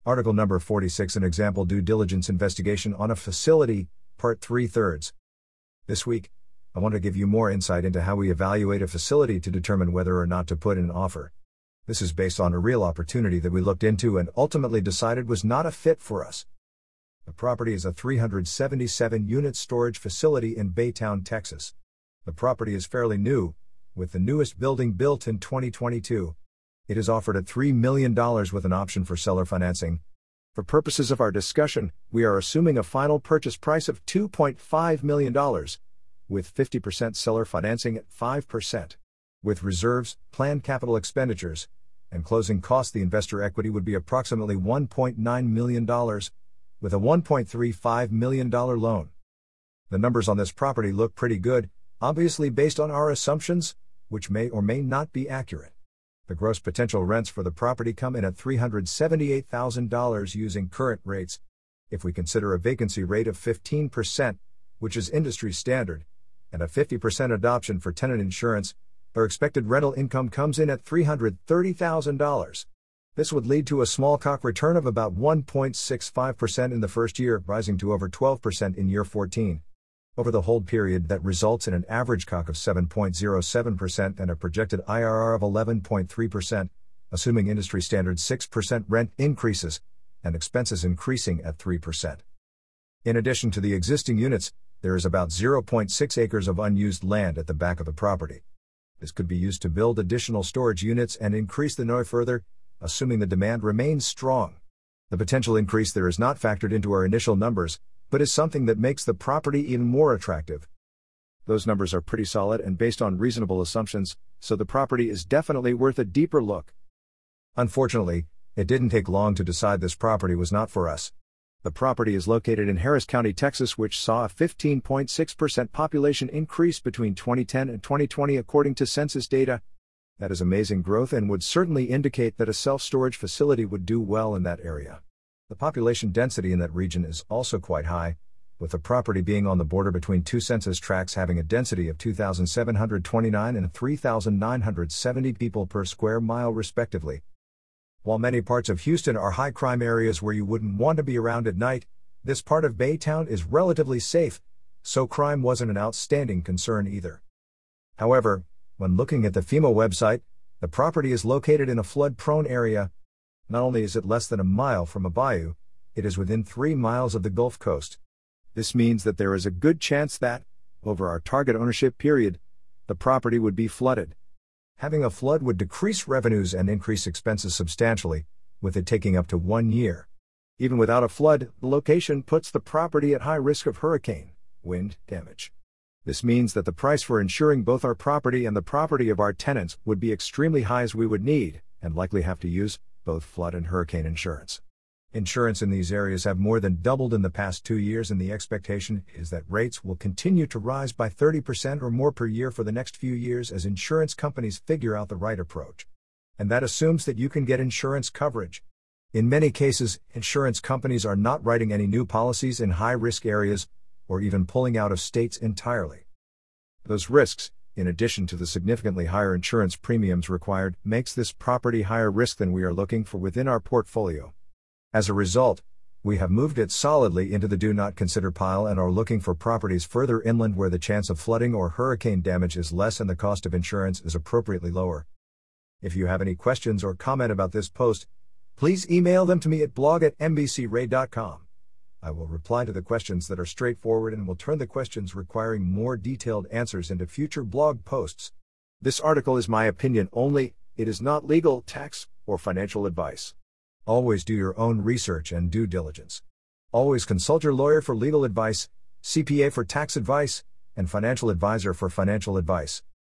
Article number 46, an example due diligence investigation on a facility, part 3/3. This week, I want to give you more insight into how we evaluate a facility to determine whether or not to put in an offer. This is based on a real opportunity that we looked into and ultimately decided was not a fit for us. The property is a 377-unit storage facility in Baytown, Texas. The property is fairly new, with the newest building built in 2022. It is offered at $3 million with an option for seller financing. For purposes of our discussion, we are assuming a final purchase price of $2.5 million, with 50% seller financing at 5%. With reserves, planned capital expenditures, and closing costs, the investor equity would be approximately $1.9 million, with a $1.35 million loan. The numbers on this property look pretty good, obviously based on our assumptions, which may or may not be accurate. The gross potential rents for the property come in at $378,000 using current rates. If we consider a vacancy rate of 15%, which is industry standard, and a 50% adoption for tenant insurance, our expected rental income comes in at $330,000. This would lead to a small CAC return of about 1.65% in the first year, rising to over 12% in year 14. Over the hold period, that results in an average CAC of 7.07% and a projected IRR of 11.3%, assuming industry standard 6% rent increases, and expenses increasing at 3%. In addition to the existing units, there is about 0.6 acres of unused land at the back of the property. This could be used to build additional storage units and increase the NOI further, assuming the demand remains strong. The potential increase there is not factored into our initial numbers, but is something that makes the property even more attractive. Those numbers are pretty solid and based on reasonable assumptions, so the property is definitely worth a deeper look. Unfortunately, it didn't take long to decide this property was not for us. The property is located in Harris County, Texas, which saw a 15.6% population increase between 2010 and 2020 according to census data. That is amazing growth and would certainly indicate that a self-storage facility would do well in that area. The population density in that region is also quite high, with the property being on the border between two census tracts having a density of 2,729 and 3,970 people per square mile respectively. While many parts of Houston are high crime areas where you wouldn't want to be around at night, this part of Baytown is relatively safe, so crime wasn't an outstanding concern either. However, when looking at the FEMA website, the property is located in a flood-prone area. Not only is it less than a mile from a bayou, it is within 3 miles of the Gulf Coast. This means that there is a good chance that, over our target ownership period, the property would be flooded. Having a flood would decrease revenues and increase expenses substantially, with it taking up to 1 year. Even without a flood, the location puts the property at high risk of hurricane, wind damage. This means that the price for insuring both our property and the property of our tenants would be extremely high, as we would need, and likely have to use, both flood and hurricane insurance. Insurance in these areas have more than doubled in the past 2 years, and the expectation is that rates will continue to rise by 30% or more per year for the next few years as insurance companies figure out the right approach. And that assumes that you can get insurance coverage. In many cases, insurance companies are not writing any new policies in high-risk areas, or even pulling out of states entirely. Those risks, in addition to the significantly higher insurance premiums required, makes this property higher risk than we are looking for within our portfolio. As a result, we have moved it solidly into the do not consider pile and are looking for properties further inland where the chance of flooding or hurricane damage is less and the cost of insurance is appropriately lower. If you have any questions or comment about this post, please email them to me at blog@mbcray.com. I will reply to the questions that are straightforward and will turn the questions requiring more detailed answers into future blog posts. This article is my opinion only, it is not legal, tax, or financial advice. Always do your own research and due diligence. Always consult your lawyer for legal advice, CPA for tax advice, and financial advisor for financial advice.